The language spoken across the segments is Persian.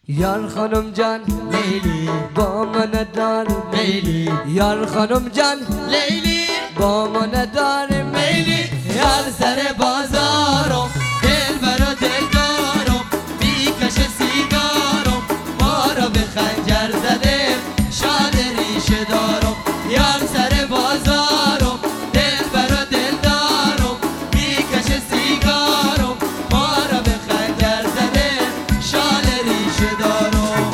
یار خانم جان لیلی با من ندار میلی، یار خانم جان لیلی با من ندار میلی. یار سر بازارم دلبر و دلدارم میکشه سیگارم، ما را به خنجر زده شال ریشه دارم. یار سر بازارم دلبر و دلدارم میکشه سیگارم، ما را به خنجر زده شال ریشه دارم.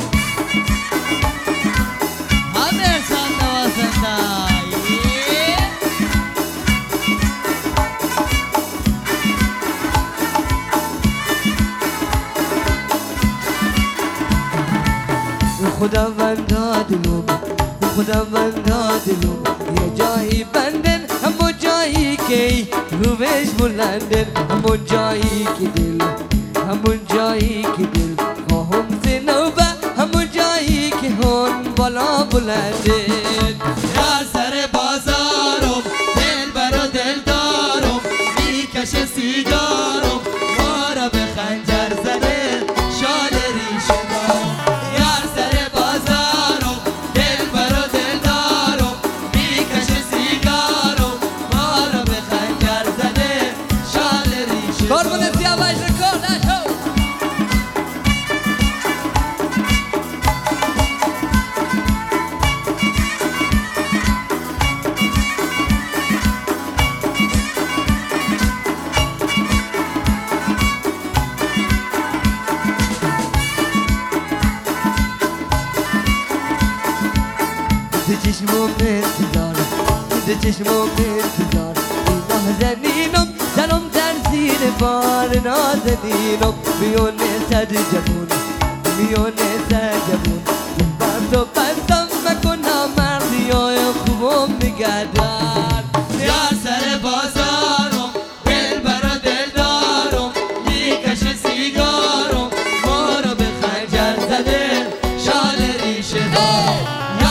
همه سان نوازندای خداوند دادلوم، خداوند دادلوم یه جایی بندن، همون جایی که روش بلندن، همون جایی که دل، همون جایی که دل خواهم زنوبه، همون جایی که هون بالا بلندن. یار سر بازارم دل برا دل دارم میکشه سیگارم، ما را به خنجر زده شال ریشه دارم. یار سر بازارم دل برا دل دارم میکشه سیگارم، ما را به خنجر زده شال ریشه دارم. قربون سیاوش رکردشو چشمم انتظار، چشمم انتظار نازنینم زنم در زیر بار نازنینم، میونه صد جوون، میونه صد جوون بند و بستم مکنم مردی های خوبم نگردار. یار سر بازارم دل برا دل دارم میکشه سیگارم، ما را به خنجر زده شال ریشه دارم.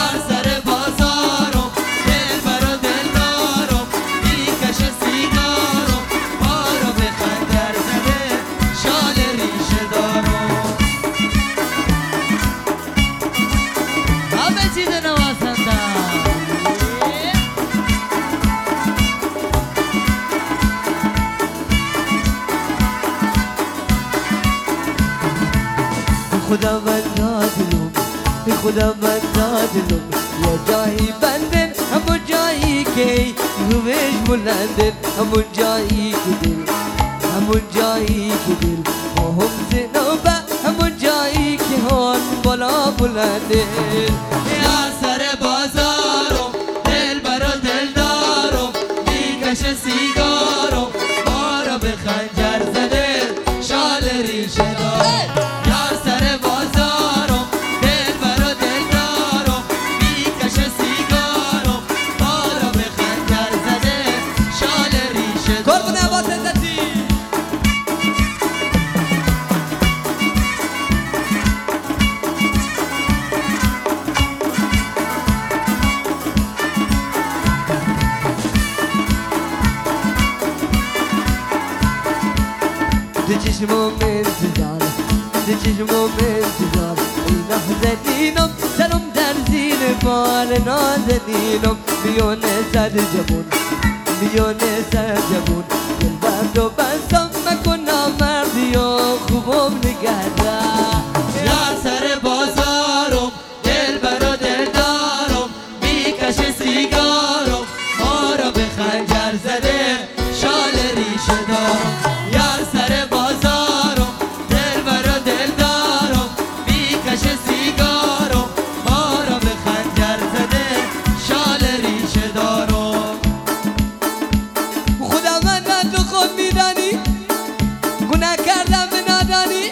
خداوند دادلوم، خداوند دادلوم یه جایی بندن، همون جایی که روش بلندن، همون جایی که دل، همون جایی که دل خواهم زنوبه، همون جایی که هون بالا بلندن. یار سر بازارم دل برا دل دارم میکشه سیگارم، ما را به خنجر زده شال ریشه دارم. چشمم انتظار، چشمم انتظار نازنینم زنم در زیر بال نازنینم، میونه صد جوون، میونه صد جوون دل بند و بستم مکنم مردی و خوبم نگردم. یار سر بازارم دل برا دل دارم میکشه سیگارم، ما را به خنجر زده شال ریشه دارم. یار سر بازارم دل برا دل دارم میکشه سیگارم، ما را به خنجر زده شال ریشه دارم. خداوند من تو خود میدانی گناه کردم به نادانی،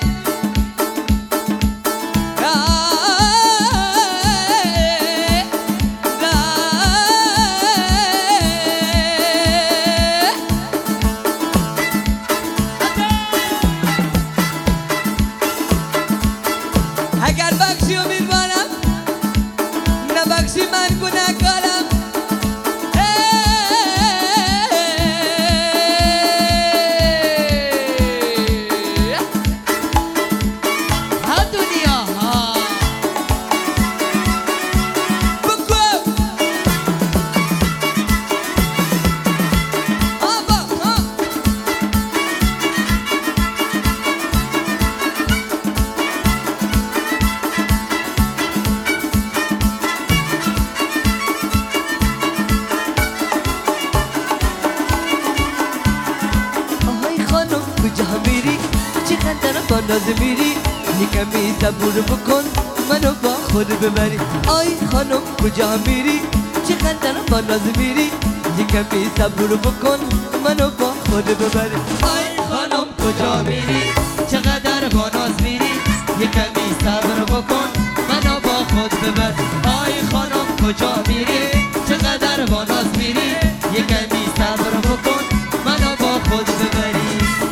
اگر بخشی امیدوارم نبخشی من گناه کارم. ها دنیا ها چقدر با ناز میری یکمی صبور بکن منو با خود ببری آی خانم کجا میری چقدر با ناز میری یکمی صبور بکن منو با خود ببری آی خانم کجا میری چقدر با ناز میری یکمی صبر بکن منو با خود ببر آی خانم کجا میری چقدر با ناز میری یکمی صبر بکن منو با خود ببری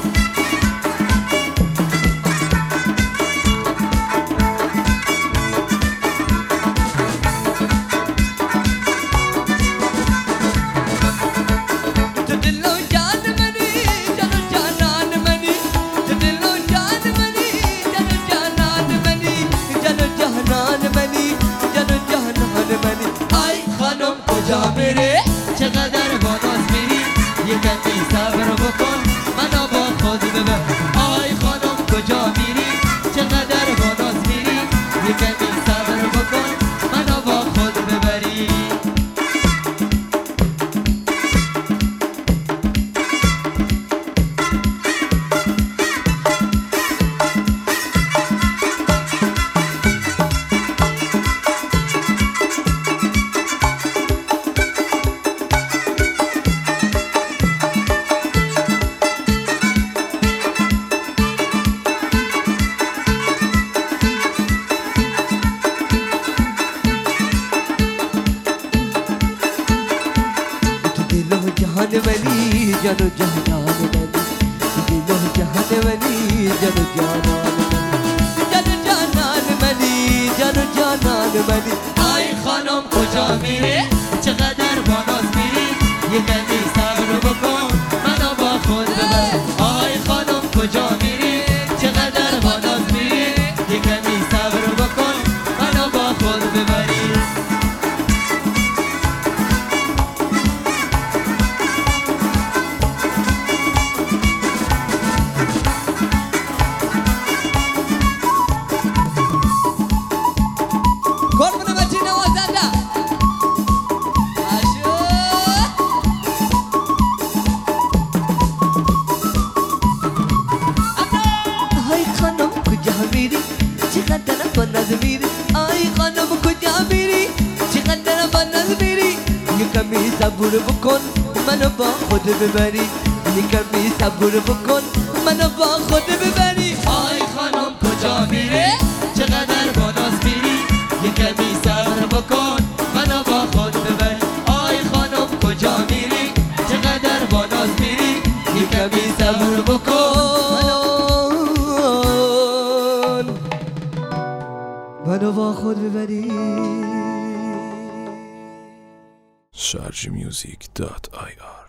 چقدر با ناز میری یکمی صبر بکن منو با خود ببر آی خانم کجا میری چقدر با ناز میری یکمی صبر بکن منو با خود ببری جهان منی جانو جهان منی دل جهان منی جانو جانان منی جانو جانان منی آی خانم کجا میری چقدر با ناز میری یکمی صبر بکن منو با خود ببر آی خانم کجا میری چقدر با ناز میری یکمی صبر بکن منو با خود ببری چقدر با ناز میری آی خانم کجا میری چقدر با ناز میری یکمی صبور بکن منو با خود ببری یکمی صبور بکن منو با خود ببری آی خانم کجا میری چقدر با ناز میری یکمی صبر بکن منو با خود ببری آی خانم کجا میری چقدر با ناز میری یکمی صبر بکن منو با خود ببری sharjmusic.ir